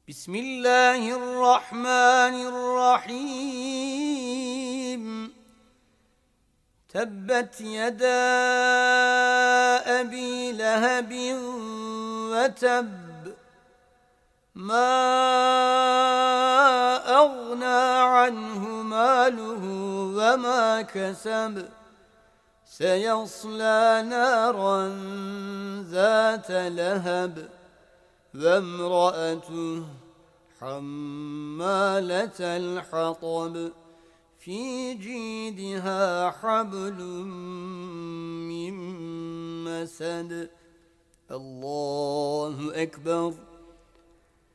بسم الله الرحمن الرحيم تبت يدا أبي لهب وتب ما أغنى عنه ماله وما كسب سيصلى نارا ذات لهب وامرأته حمالة الحطب في جيدها حبل من مسد. الله أكبر.